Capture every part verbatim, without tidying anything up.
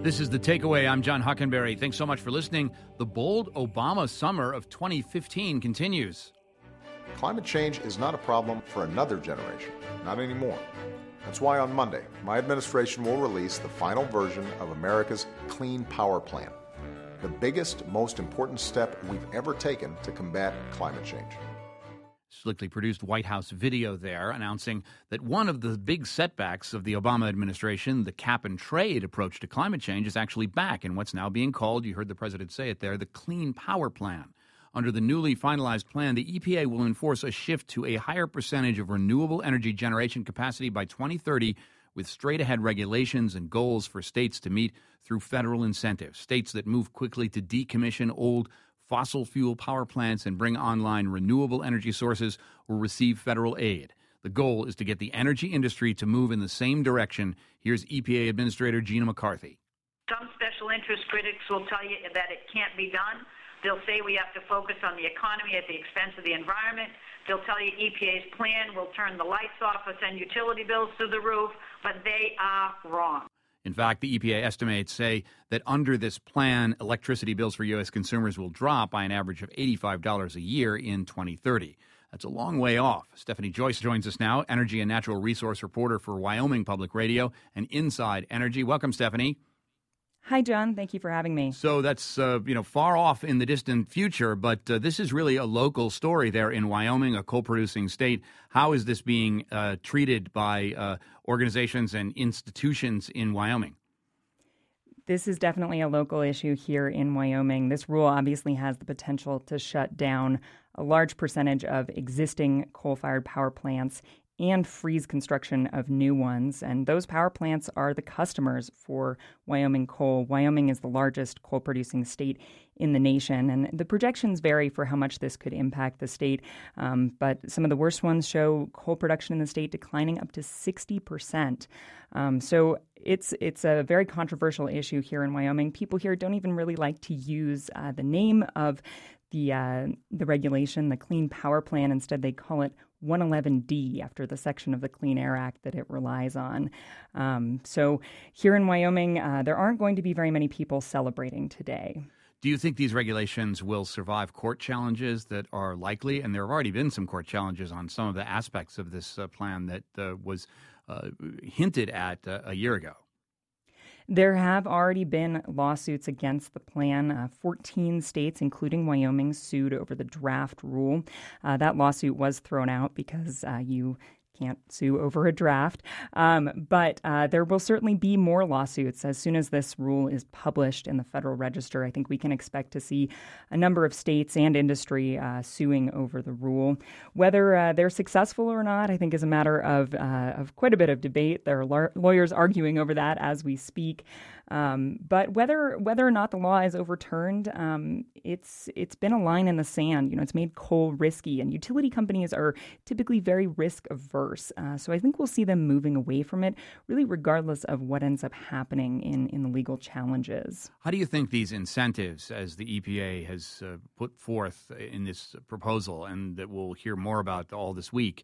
This is The Takeaway. I'm John Hockenberry. Thanks so much for listening. The bold Obama summer of twenty fifteen continues. Climate change is not a problem for another generation, not anymore. That's why on Monday, my administration will release the final version of America's Clean Power Plan, the biggest, most important step we've ever taken to combat climate change. Slickly produced White House video there announcing that one of the big setbacks of the Obama administration, the cap-and-trade approach to climate change, is actually back in what's now being called, you heard the president say it there, the Clean Power Plan. Under the newly finalized plan, the E P A will enforce a shift to a higher percentage of renewable energy generation capacity by twenty thirty, with straight-ahead regulations and goals for states to meet through federal incentives. States that move quickly to decommission old fossil fuel power plants and bring online renewable energy sources will receive federal aid. The goal is to get the energy industry to move in the same direction. Here's E P A Administrator Gina McCarthy. Some special interest critics will tell you that it can't be done. They'll say we have to focus on the economy at the expense of the environment. They'll tell you E P A's plan will turn the lights off and send utility bills through the roof, but they are wrong. In fact, the E P A estimates say that under this plan, electricity bills for U S consumers will drop by an average of eighty-five dollars a year in twenty thirty. That's a long way off. Stephanie Joyce joins us now, energy and natural resource reporter for Wyoming Public Radio and Inside Energy. Welcome, Stephanie. Hi, John. Thank you for having me. So that's, uh, you know, far off in the distant future, but uh, this is really a local story there in Wyoming, a coal-producing state. How is this being uh, treated by uh, organizations and institutions in Wyoming? This is definitely a local issue here in Wyoming. This rule obviously has the potential to shut down a large percentage of existing coal-fired power plants and freeze construction of new ones. And those power plants are the customers for Wyoming Coal. Wyoming is the largest coal-producing state in the nation, and the projections vary for how much this could impact the state. Um, but some of the worst ones show coal production in the state declining up to sixty percent. Um, so it's it's a very controversial issue here in Wyoming. People here don't even really like to use uh, the name of the uh, the regulation, the Clean Power Plan. Instead, they call it one eleven D after the section of the Clean Air Act that it relies on. Um, so here in Wyoming, uh, there aren't going to be very many people celebrating today. Do you think these regulations will survive court challenges that are likely? And there have already been some court challenges on some of the aspects of this uh, plan that uh, was uh, hinted at uh, a year ago. There have already been lawsuits against the plan. Uh, fourteen states, including Wyoming, sued over the draft rule. Uh, that lawsuit was thrown out because uh, you can't sue over a draft. Um, but uh, there will certainly be more lawsuits as soon as this rule is published in the Federal Register. I think we can expect to see a number of states and industry uh, suing over the rule. Whether uh, they're successful or not, I think, is a matter of uh, of quite a bit of debate. There are la- lawyers arguing over that as we speak. Um, but whether whether or not the law is overturned, um, it's it's been a line in the sand. You know, it's made coal risky, and utility companies are typically very risk averse. Uh, so I think we'll see them moving away from it, really, regardless of what ends up happening in, in the legal challenges. How do you think these incentives, as the E P A has uh, put forth in this proposal, and that we'll hear more about all this week,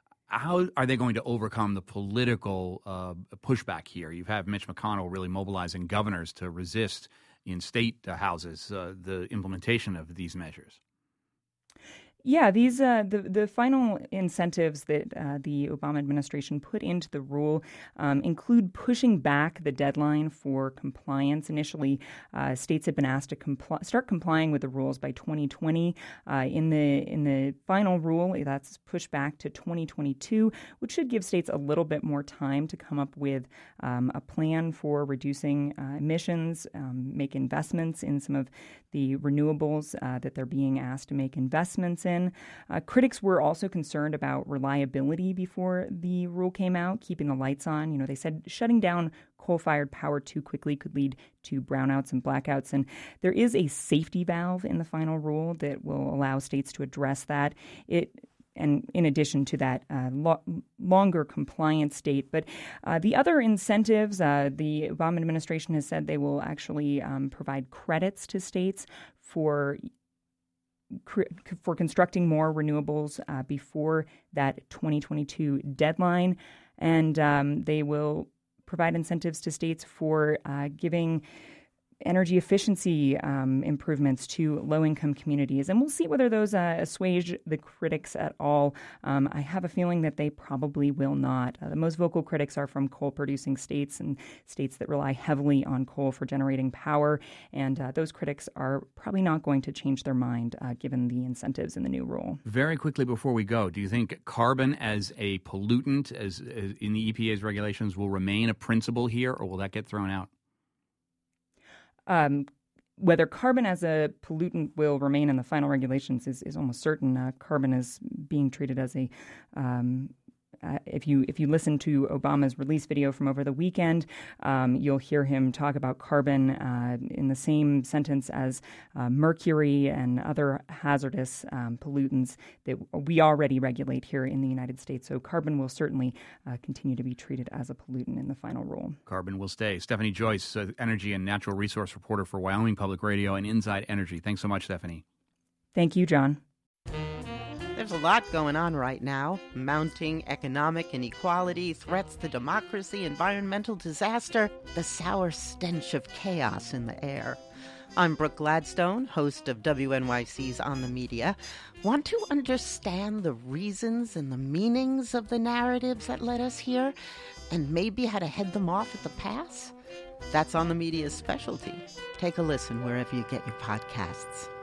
how are they going to overcome the political uh, pushback here? You have Mitch McConnell really mobilizing governors to resist in state uh, houses uh, the implementation of these measures. Yeah, these uh, the the final incentives that uh, the Obama administration put into the rule um, include pushing back the deadline for compliance. Initially, uh, states had been asked to compl- start complying with the rules by twenty twenty. Uh, in the in the final rule, that's pushed back to twenty twenty-two, which should give states a little bit more time to come up with um, a plan for reducing uh, emissions, um, make investments in some of the renewables uh, that they're being asked to make investments in. Uh, critics were also concerned about reliability before the rule came out, keeping the lights on. You know, they said shutting down coal-fired power too quickly could lead to brownouts and blackouts. And there is a safety valve in the final rule that will allow states to address that. It And in addition to that, uh, lo- longer compliance date. But uh, the other incentives, uh, the Obama administration has said they will actually um, provide credits to states for for constructing more renewables uh, before that twenty twenty-two deadline. And um, they will provide incentives to states for uh, giving energy efficiency um, improvements to low-income communities. And we'll see whether those uh, assuage the critics at all. Um, I have a feeling that they probably will not. Uh, the most vocal critics are from coal-producing states and states that rely heavily on coal for generating power. And uh, those critics are probably not going to change their mind uh, given the incentives in the new rule. Very quickly before we go, do you think carbon as a pollutant as, as in the E P A's regulations will remain a principle here, or will that get thrown out? Um, whether carbon as a pollutant will remain in the final regulations is, is almost certain. Uh, carbon is being treated as a um, Uh, if you if you listen to Obama's release video from over the weekend, um, you'll hear him talk about carbon uh, in the same sentence as uh, mercury and other hazardous um, pollutants that we already regulate here in the United States. So carbon will certainly uh, continue to be treated as a pollutant in the final rule. Carbon will stay. Stephanie Joyce, uh, energy and natural resource reporter for Wyoming Public Radio and Inside Energy. Thanks so much, Stephanie. Thank you, John. There's a lot going on right now. Mounting economic inequality, threats to democracy, environmental disaster, the sour stench of chaos in the air. I'm Brooke Gladstone, host of W N Y C's On the Media. Want to understand the reasons and the meanings of the narratives that led us here, and maybe how to head them off at the pass? That's On the Media's specialty. Take a listen wherever you get your podcasts.